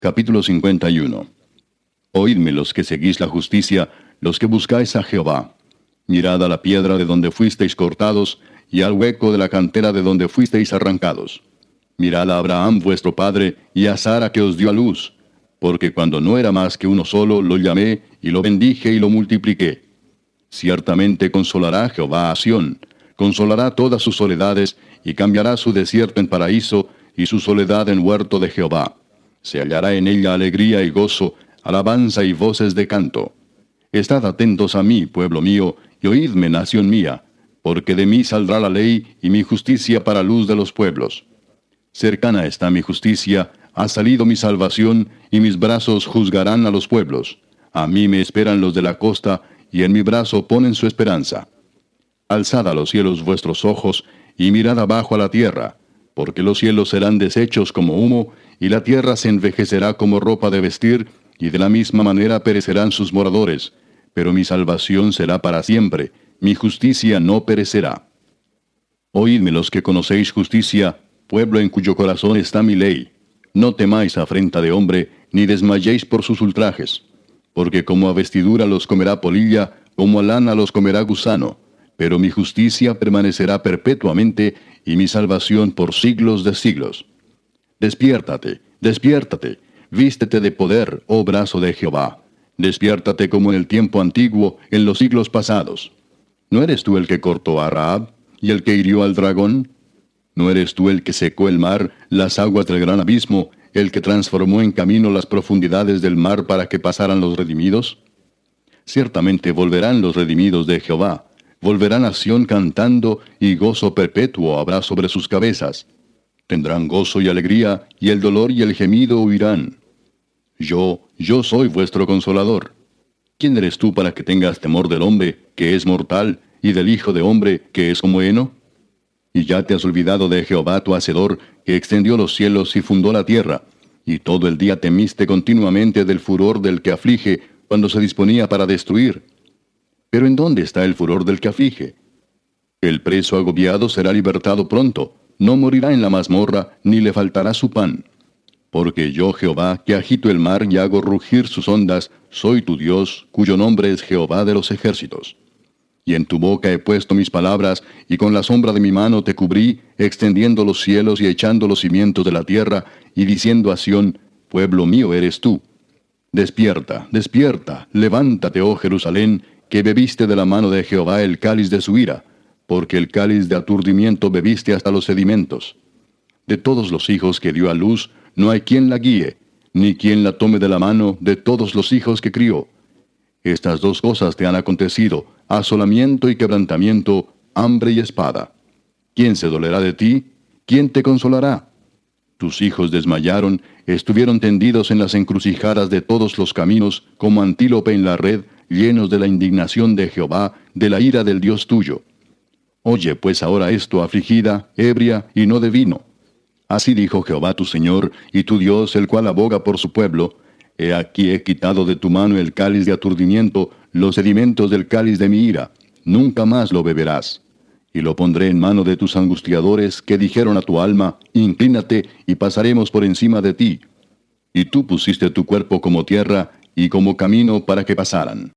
Capítulo 51. Oídme los que seguís la justicia, los que buscáis a Jehová. Mirad a la piedra de donde fuisteis cortados, y al hueco de la cantera de donde fuisteis arrancados. Mirad a Abraham vuestro padre, y a Sara que os dio a luz. Porque cuando no era más que uno solo, lo llamé, y lo bendije y lo multipliqué. Ciertamente consolará Jehová a Sión, consolará todas sus soledades, y cambiará su desierto en paraíso, y su soledad en huerto de Jehová. Se hallará en ella alegría y gozo, alabanza y voces de canto. Estad atentos a mí, pueblo mío, y oídme, nación mía, porque de mí saldrá la ley y mi justicia para luz de los pueblos. Cercana está mi justicia, ha salido mi salvación, y mis brazos juzgarán a los pueblos. A mí me esperan los de la costa, y en mi brazo ponen su esperanza. Alzad a los cielos vuestros ojos, y mirad abajo a la tierra, porque los cielos serán deshechos como humo, y la tierra se envejecerá como ropa de vestir, y de la misma manera perecerán sus moradores. Pero mi salvación será para siempre, mi justicia no perecerá. Oídme los que conocéis justicia, pueblo en cuyo corazón está mi ley. No temáis afrenta de hombre, ni desmayéis por sus ultrajes. Porque como a vestidura los comerá polilla, como a lana los comerá gusano. Pero mi justicia permanecerá perpetuamente, y mi salvación por siglos de siglos. Despiértate, despiértate, vístete de poder, oh brazo de Jehová. Despiértate como en el tiempo antiguo, en los siglos pasados. ¿No eres tú el que cortó a Rahab, y el que hirió al dragón? ¿No eres tú el que secó el mar, las aguas del gran abismo, el que transformó en camino las profundidades del mar para que pasaran los redimidos? Ciertamente volverán los redimidos de Jehová, volverán a Sión cantando, y gozo perpetuo habrá sobre sus cabezas. Tendrán gozo y alegría, y el dolor y el gemido huirán. Yo soy vuestro consolador. ¿Quién eres tú para que tengas temor del hombre, que es mortal, y del hijo de hombre, que es como heno? Y ya te has olvidado de Jehová tu Hacedor, que extendió los cielos y fundó la tierra, y todo el día temiste continuamente del furor del que aflige, cuando se disponía para destruir. Pero ¿en dónde está el furor del que aflige? El preso agobiado será libertado pronto, no morirá en la mazmorra, ni le faltará su pan. Porque yo, Jehová, que agito el mar y hago rugir sus ondas, soy tu Dios, cuyo nombre es Jehová de los ejércitos. Y en tu boca he puesto mis palabras, y con la sombra de mi mano te cubrí, extendiendo los cielos y echando los cimientos de la tierra, y diciendo a Sión, pueblo mío eres tú. Despierta, despierta, levántate, oh Jerusalén, que bebiste de la mano de Jehová el cáliz de su ira, porque el cáliz de aturdimiento bebiste hasta los sedimentos. De todos los hijos que dio a luz, no hay quien la guíe, ni quien la tome de la mano de todos los hijos que crió. Estas dos cosas te han acontecido, asolamiento y quebrantamiento, hambre y espada. ¿Quién se dolerá de ti? ¿Quién te consolará? Tus hijos desmayaron, estuvieron tendidos en las encrucijadas de todos los caminos, como antílope en la red, llenos de la indignación de Jehová, de la ira del Dios tuyo. Oye pues ahora esto, afligida, ebria y no de vino. Así dijo Jehová tu Señor, y tu Dios, el cual aboga por su pueblo: He aquí he quitado de tu mano el cáliz de aturdimiento, los sedimentos del cáliz de mi ira. Nunca más lo beberás. Y lo pondré en mano de tus angustiadores, que dijeron a tu alma: Inclínate, y pasaremos por encima de ti. Y tú pusiste tu cuerpo como tierra, y como camino para que pasaran.